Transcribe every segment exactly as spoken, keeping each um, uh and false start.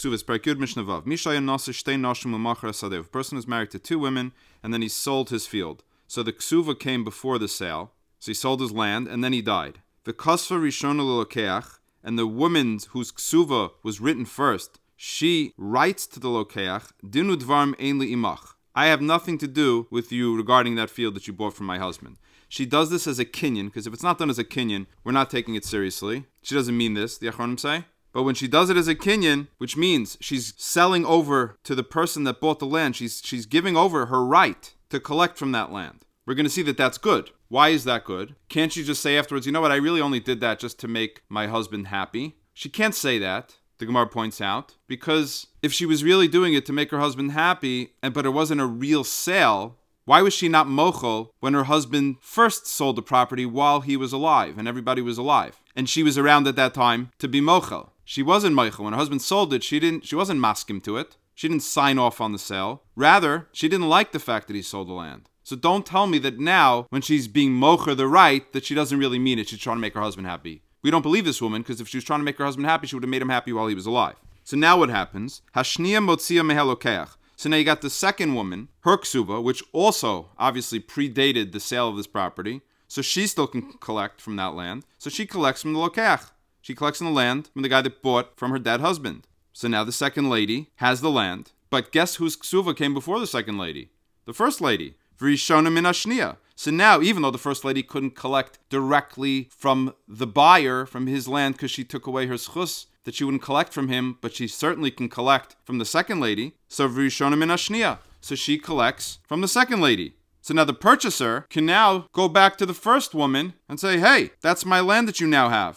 Ksuvas Perkud Mishnavav. Mishayan Nasa Shtei Nashim Umachar Sadeh. If a person is married to two women and then he sold his field. So the Ksuva came before the sale. So he sold his land and then he died. The Kasva Rishon Lokeach, and the woman whose Ksuva was written first, she writes to the Lokeach, Dinu Dvarm Ein Li Imach. I have nothing to do with you regarding that field that you bought from my husband. She does this as a kinyan, because if it's not done as a kinyan, we're not taking it seriously. She doesn't mean this, the Achronim say. But when she does it as a kinyan, which means she's selling over to the person that bought the land, she's she's giving over her right to collect from that land. We're going to see that that's good. Why is that good? Can't she just say afterwards, you know what, I really only did that just to make my husband happy? She can't say that, the Gemara points out, because if she was really doing it to make her husband happy, and but it wasn't a real sale, why was she not mochel when her husband first sold the property while he was alive and everybody was alive? And she was around at that time to be mochel. She wasn't mochel. When her husband sold it, she didn't. She wasn't maskim to it. She didn't sign off on the sale. Rather, she didn't like the fact that he sold the land. So don't tell me that now, when she's being mocher the right, that she doesn't really mean it. She's trying to make her husband happy. We don't believe this woman, because if she was trying to make her husband happy, she would have made him happy while he was alive. So now what happens? Hashniya motzia mehelokeach. So now you got the second woman, her ksuba, which also obviously predated the sale of this property. So she still can collect from that land. So she collects from the lokeach. She collects on the land from the guy that bought from her dead husband. So now the second lady has the land. But guess whose ksuva came before the second lady? The first lady. V'rishona min hashniya. So now, even though the first lady couldn't collect directly from the buyer, from his land, because she took away her schus, that she wouldn't collect from him, but she certainly can collect from the second lady. So v'rishona min hashniya. So she collects from the second lady. So now the purchaser can now go back to the first woman and say, hey, that's my land that you now have.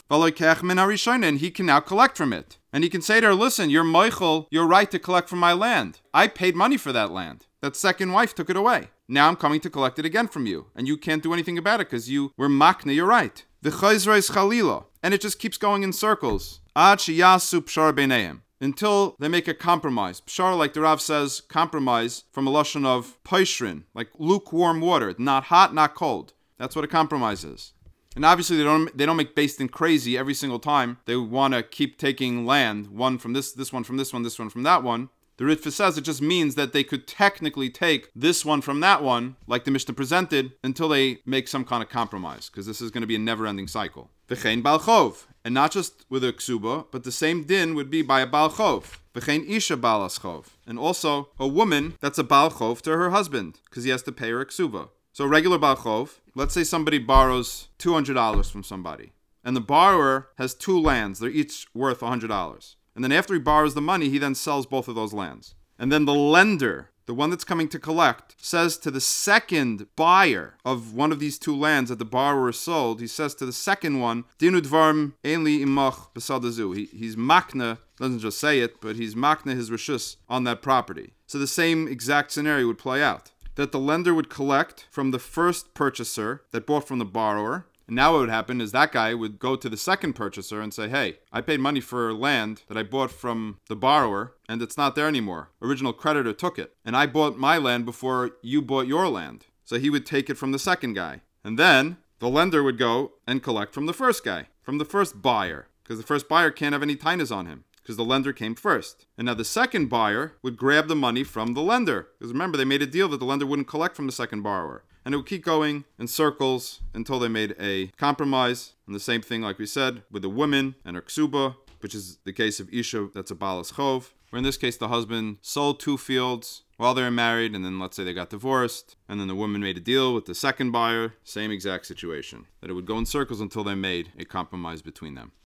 And he can now collect from it. And he can say to her, listen, you're moichel, you're right to collect from my land. I paid money for that land. That second wife took it away. Now I'm coming to collect it again from you. And you can't do anything about it because you were makna, you're right. The chayzra is chalila. And it just keeps going in circles. Ad sheyasu pshar beineim. Until they make a compromise. Pshar, like the Rav says, compromise from a lashon of poishrin, like lukewarm water, not hot, not cold. That's what a compromise is. And obviously they don't they don't make based in crazy every single time. They want to keep taking land, one from this, this one from this one, this one from that one. The Ritva says it just means that they could technically take this one from that one, like the Mishnah presented, until they make some kind of compromise, because this is going to be a never-ending cycle. V'chein bal chov. And not just with a ksuba, but the same din would be by a bal chov. V'chein isha balas chov. And also a woman that's a bal chov to her husband, because he has to pay her a ksuba. So a regular bal chov, let's say somebody borrows two hundred dollars from somebody, and the borrower has two lands. They're each worth one hundred dollars. And then after he borrows the money, he then sells both of those lands. And then the lender, the one that's coming to collect, says to the second buyer of one of these two lands that the borrower sold, he says to the second one, Dinu dvarm ein li imach b'sadazu. He He's makna, doesn't just say it, but he's makna his reshus on that property. So the same exact scenario would play out. That the lender would collect from the first purchaser that bought from the borrower. And now what would happen is that guy would go to the second purchaser and say, hey, I paid money for land that I bought from the borrower, and it's not there anymore. Original creditor took it. And I bought my land before you bought your land. So he would take it from the second guy. And then the lender would go and collect from the first guy, from the first buyer, because the first buyer can't have any tainas on him, because the lender came first. And now the second buyer would grab the money from the lender. Because remember, they made a deal that the lender wouldn't collect from the second borrower. And it would keep going in circles until they made a compromise. And the same thing, like we said, with the woman and her ksuba, which is the case of Isha, that's a balas chov. Where in this case, the husband sold two fields while they were married, and then let's say they got divorced, and then the woman made a deal with the second buyer. Same exact situation. That it would go in circles until they made a compromise between them.